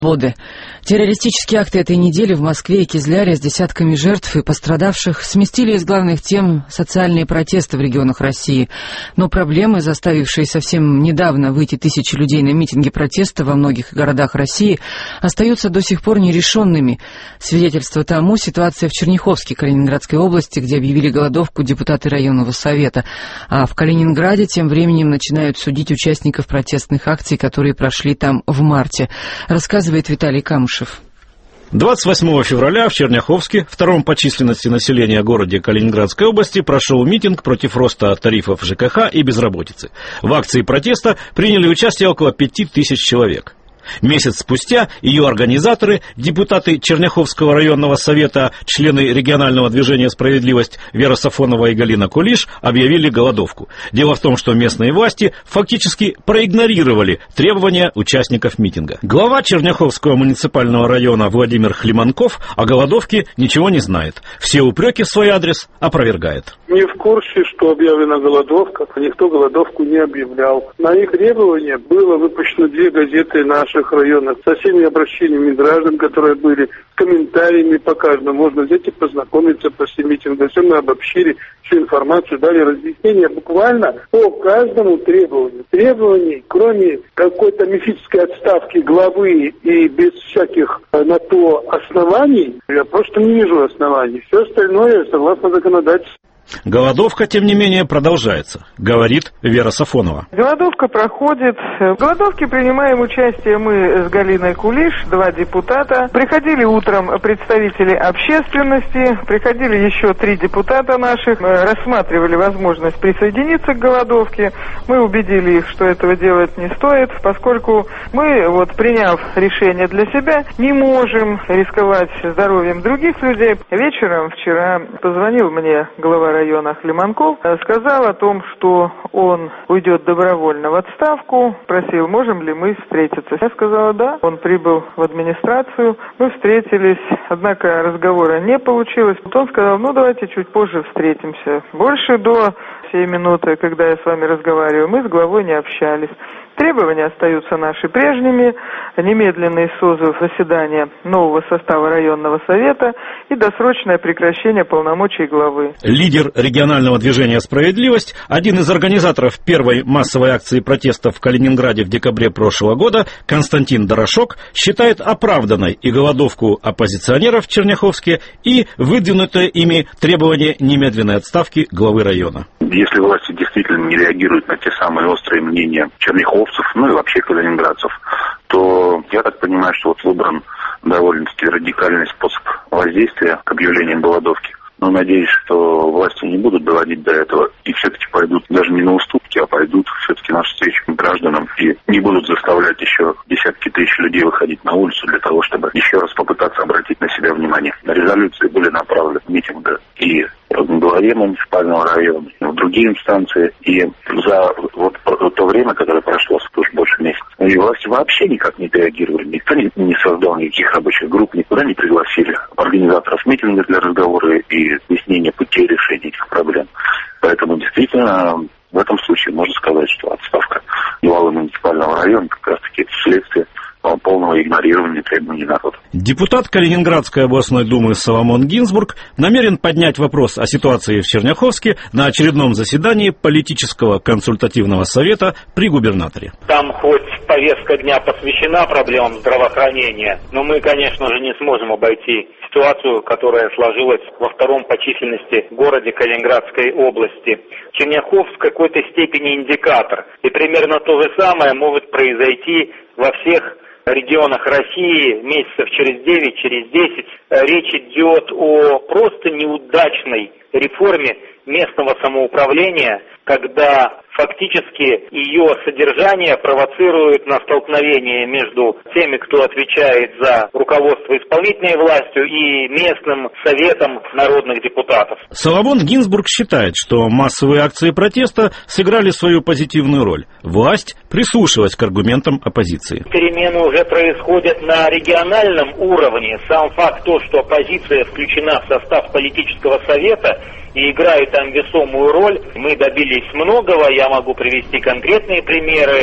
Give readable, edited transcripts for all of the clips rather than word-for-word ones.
Свободы. Террористические акты этой недели в Москве и Кизляре с десятками жертв и пострадавших сместили из главных тем социальные протесты в регионах России. Но проблемы, заставившие совсем недавно выйти тысячи людей на митинги протеста во многих городах России, остаются до сих пор нерешенными. Свидетельство тому — ситуация в Черняховске Калининградской области, где объявили голодовку депутаты районного совета. А в Калининграде тем временем начинают судить участников протестных акций, которые прошли там в марте. Рассказывает Виталий Камышев. 28 февраля в Черняховске, втором по численности населения городе Калининградской области, прошел митинг против роста тарифов ЖКХ и безработицы. В акции протеста приняли участие около 5000 человек. Месяц спустя ее организаторы, депутаты Черняховского районного совета, члены регионального движения «Справедливость» Вера Сафонова и Галина Кулиш объявили голодовку. Дело в том, что местные власти фактически проигнорировали требования участников митинга. Глава Черняховского муниципального района Владимир Хлеманков о голодовке ничего не знает. Все упреки в свой адрес опровергает. Не в курсе, что объявлена голодовка, никто голодовку не объявлял. На их требования было выпущено 2 газеты наших районах со всеми обращениями граждан, которые были, с комментариями по каждому. Можно взять и познакомиться после митинга. Все мы обобщили, всю информацию, дали разъяснения буквально по каждому требованию. Требований, кроме какой-то мифической отставки главы и без всяких на то оснований, я просто не вижу оснований. Все остальное согласно законодательству. Голодовка, тем не менее, продолжается, говорит Вера Сафонова. Голодовка проходит. В голодовке принимаем участие мы с Галиной Кулиш, 2 депутата. Приходили утром представители общественности, приходили еще 3 депутата наших, рассматривали возможность присоединиться к голодовке. Мы убедили их, что этого делать не стоит, поскольку мы, приняв решение для себя, не можем рисковать здоровьем других людей. Вечером вчера позвонил мне глава района Хлеманков, сказал о том, что он уйдет добровольно в отставку, спросил, можем ли мы встретиться. Я сказала, да. Он прибыл в администрацию, мы встретились, однако разговора не получилось. Он сказал, давайте чуть позже встретимся. Больше до сей минуты, когда я с вами разговариваю, мы с главой не общались. Требования остаются наши прежними: немедленный созыв заседания нового состава районного совета и досрочное прекращение полномочий главы. Лидер регионального движения «Справедливость», один из организаторов первой массовой акции протеста в Калининграде в декабре прошлого года, Константин Дорошок, считает оправданной и голодовку оппозиционеров в Черняховске, и выдвинутое ими требование немедленной отставки главы района. Если власти действительно не реагируют на те самые острые мнения черняховцев, и вообще калининградцев, то я так понимаю, что выбран довольно-таки радикальный способ воздействия к объявлению голодовки. Но надеюсь, что власти не будут доводить до этого и все-таки пойдут даже не на уступки, а пойдут все-таки навстречу гражданам и не будут заставлять еще десятки тысяч людей выходить на улицу для того, чтобы еще раз попытаться обратить на себя внимание. Резолюции были направлены в митинга и в главе муниципального района, и в другие инстанции. И за то время, которое прошло, уже больше месяца, и власти вообще никак не реагировали. Никто не создал никаких рабочих групп, никуда не пригласили организаторов митинга для разговора и объяснения путей решения этих проблем. Поэтому действительно в этом случае можно сказать, что отставка главы муниципального района как раз-таки следствие полного игнорирования требований народа. Депутат Калининградской областной думы Соломон Гинзбург намерен поднять вопрос о ситуации в Черняховске на очередном заседании политического консультативного совета при губернаторе. Там хоть повестка дня посвящена проблемам здравоохранения, но мы, конечно же, не сможем обойти ситуацию, которая сложилась во втором по численности городе Калининградской области. Черняховск в какой-то степени индикатор. И примерно то же самое может произойти во всех регионах России месяцев через 9, через 10. Речь идет о просто неудачной реформе местного самоуправления, когда фактически ее содержание провоцирует на столкновение между теми, кто отвечает за руководство исполнительной властью, и местным советом народных депутатов. Соломон Гинзбург считает, что массовые акции протеста сыграли свою позитивную роль. Власть прислушалась к аргументам оппозиции. Перемены уже происходят на региональном уровне. Сам факт то, что оппозиция включена в состав политического совета и играет там весомую роль. Мы добились многого, я могу привести конкретные примеры.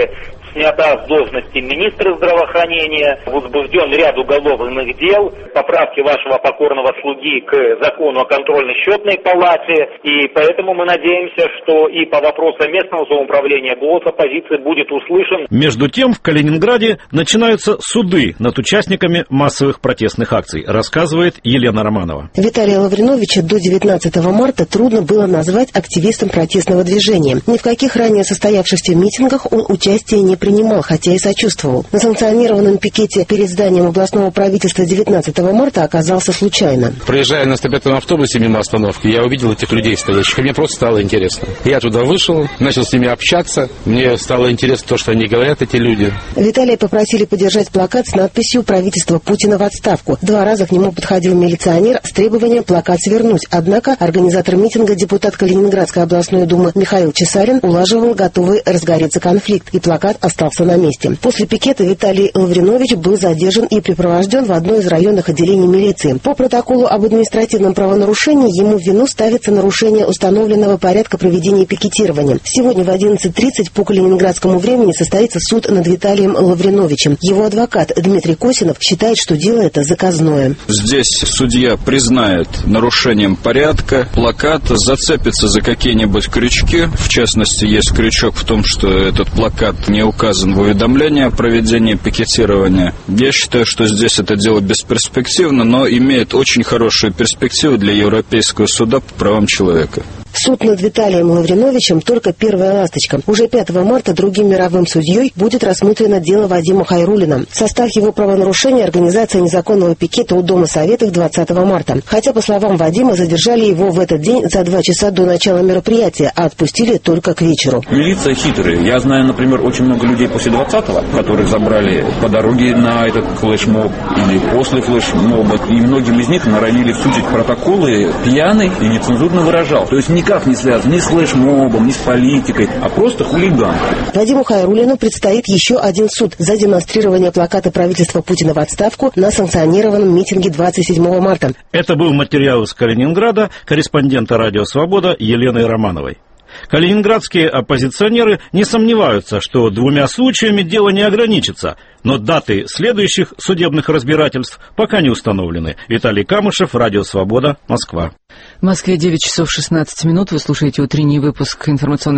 снята с должности министра здравоохранения, возбужден ряд уголовных дел по правке вашего покорного слуги к закону о контрольно-счетной палате. И поэтому мы надеемся, что и по вопросам местного самоуправления голос оппозиции будет услышан. Между тем, в Калининграде начинаются суды над участниками массовых протестных акций, рассказывает Елена Романова. Виталия Лавриновича до 19 марта трудно было назвать активистом протестного движения. Ни в каких ранее состоявшихся митингах он участия не принимал, хотя и сочувствовал. На санкционированном пикете перед зданием областного правительства 19 марта оказался случайно. Проезжая на 105-м автобусе мимо остановки, я увидел этих людей стоящих, и мне просто стало интересно. Я туда вышел, начал с ними общаться, мне стало интересно то, что они говорят, эти люди. Виталия попросили подержать плакат с надписью «Правительство Путина в отставку». 2 раза к нему подходил милиционер с требованием плакат свернуть. Однако организатор митинга, депутат Калининградской областной думы Михаил Чесарин, улаживал готовый разгореться конфликт, и плакат остался на месте. После пикета Виталий Лавринович был задержан и припровожден в одно из районных отделений милиции. По протоколу об административном правонарушении ему в вину ставится нарушение установленного порядка проведения пикетирования. Сегодня в 11:30 по калининградскому времени состоится суд над Виталием Лавриновичем. Его адвокат Дмитрий Косинов считает, что дело это заказное. Здесь судья признает нарушением порядка, плакат, зацепится за какие-нибудь крючки. В частности, есть крючок в том, что этот плакат не указан в уведомлении о проведении пикетирования. Я считаю, что здесь это дело бесперспективно, но имеет очень хорошую перспективу для Европейского суда по правам человека. Суд над Виталием Лавриновичем только первая ласточка. Уже 5 марта другим мировым судьей будет рассмотрено дело Вадима Хайруллина. В состав его правонарушения организация незаконного пикета у Дома Советов 20 марта. Хотя, по словам Вадима, задержали его в этот день за 2 часа до начала мероприятия, а отпустили только к вечеру. Милиция хитрая. Я знаю, например, очень много людей после 20-го, которых забрали по дороге на этот флешмоб или после флешмоба. И многим из них норовили всучить протоколы пьяный и нецензурно выражал. То есть никак не связан ни с флешмобом, ни с политикой, а просто хулиган. Вадиму Хайруллину предстоит еще один суд за демонстрирование плаката правительства Путина в отставку на санкционированном митинге 27 марта. Это был материал из Калининграда корреспондента «Радио Свобода» Елены Романовой. Калининградские оппозиционеры не сомневаются, что 2 случаями дело не ограничится, но даты следующих судебных разбирательств пока не установлены. Виталий Камышев, «Радио Свобода», Москва. В Москве 9 часов 16 минут. Вы слушаете утренний выпуск информационной